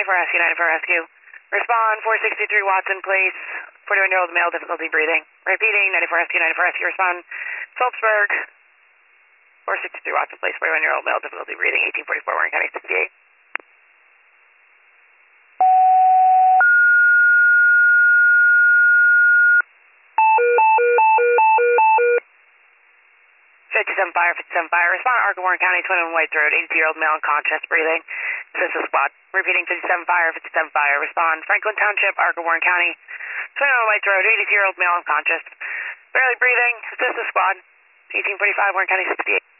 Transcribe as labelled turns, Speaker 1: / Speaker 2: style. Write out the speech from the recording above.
Speaker 1: Rescue, 94 Rescue. Respond, 463 Watson Place, 41-year-old male, difficulty breathing. Repeating, 94 Rescue, 94 Rescue. Respond, Phillipsburg, 463 Watson Place, 41-year-old male, difficulty breathing, 1844 Warren County, 68. 57 fire, 57 fire. Respond, Arca, Warren County, 21 White Road, 82-year-old male, unconscious, breathing. Assist the squad. Repeating, 57 fire, 57 fire. Respond, Franklin Township, Arca, Warren County, 21 White Road, 82-year-old male, unconscious, barely breathing. Assist the squad. 1845 Warren County, 68.